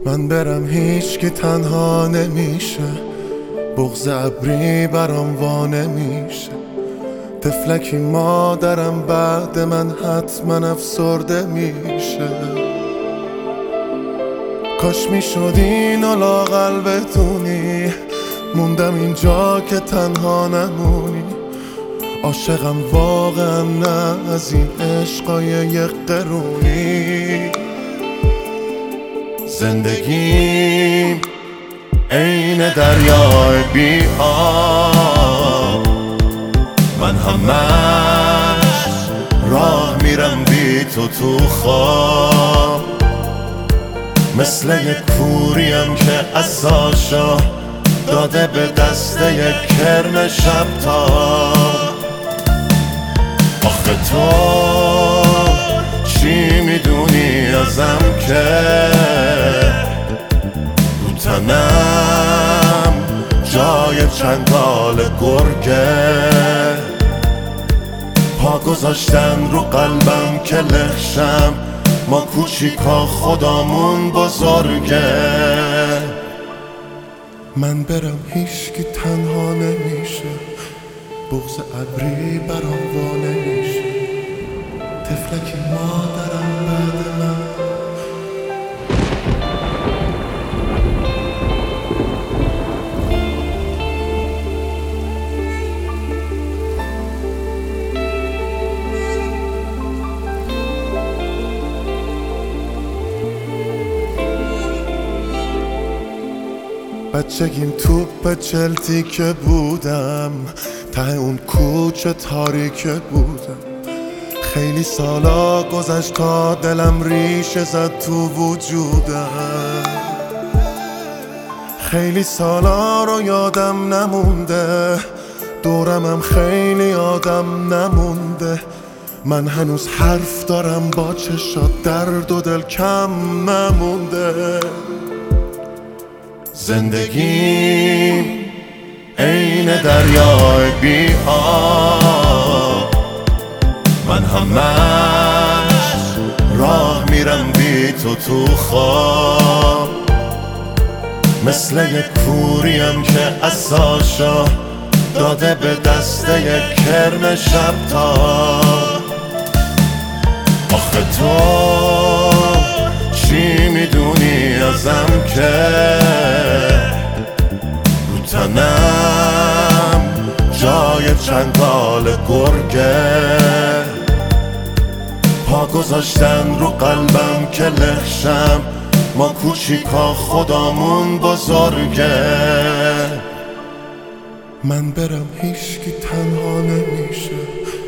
من برم هیچ که تنها نمیشه، بغض ابری برام وا نمیشه. طفلکی مادرم بعد من حتما افسرده میشه. کاش میشد اینو لااقل بدونی، موندم اینجا که تنها نمونی. عاشقم واقعا نه از این عشقای یک قرونی. زندگیم عین دریای بی آب، من همش راه میرم بی تو خواب. مثل یک کوریم که عصاشو داده به دست یک کرم شبتاب. آخه تو چی میدونی ازم که رو تنم جای چنگال گرگه؟ پا گذاشتن رو قلبم که لخشم، ما کوچیکا خدامون بزرگه. من برم هیچ که تنها نمیشه، بغض ابری برام وا نمیشه. طفلکی مادرم بعد من بچگیم توپ چلتی که بودم، ته اون کوچه تاریکه بودم. خیلی سالا گذشت تا دلم ریشه زد تو وجودم. خیلی سالا رو یادم نمونده، دورمم خیلی آدم نمونده. من هنوز حرف دارم با چشات، درد و دل کم نمونده. زندگیم عین دریای بی آب، من همش راه میرم بی تو خواب. مثل یک کوریم که عصاشو داده به دست یک کرم شبتاب. آخه تو چی میدونی ازم که رو تنم جای چنگال گرگه؟ پا گذاشتن رو قلبم که لخشم، ما کوچیکا خدامون بزرگه. من برم هیچ که تنها نمیشه،